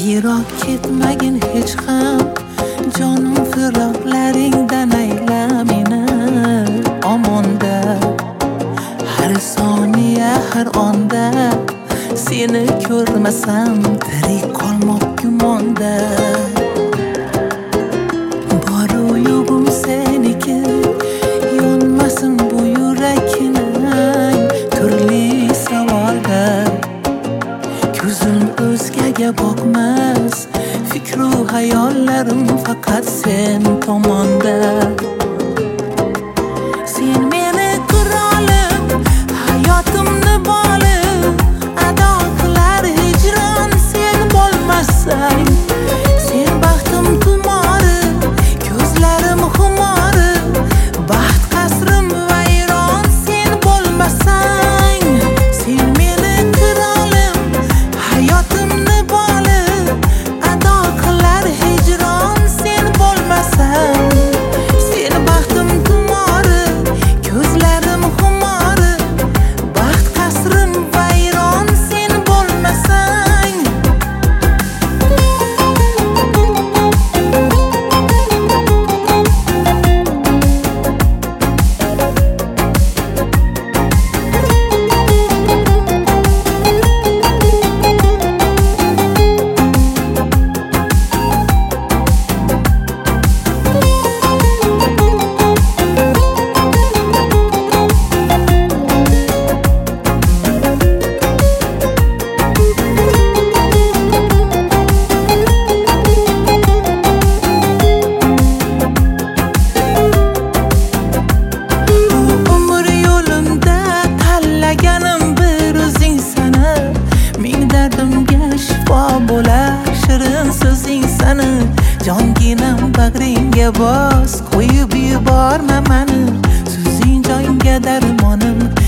Yiroq ketmagin hech ham, jonim firoqlaringdan ayla meni omonda. Har soniya har onda seni ko'rmasam tirik qolmoq gumonda. Boru yo'g'im seniki, yonmasin bu yurakning turli savolda. Ko'zim o'zgaga boqmas, fikru hayollarim faqat sen tomonda. Sen meni qirolim, hayotimni bolim, ado qilar hijron sen bo'lmasang. Sen baxtim tumori, ko'zlarim xumori, baxt qasrim vayron sen bo'lmasang. Sen meni qirolim, hayotimni bolim, ado qilar hijron sen bo'lmasang. Sen baxtim tumori, ko'zlarim xumori, baxt qasrim vayron sen bo'lmasang. Bo'lar shirin so'zing sani, jonginam bag'ringga bos, qo'yib yuborma mani. So'zing jonga darmonim,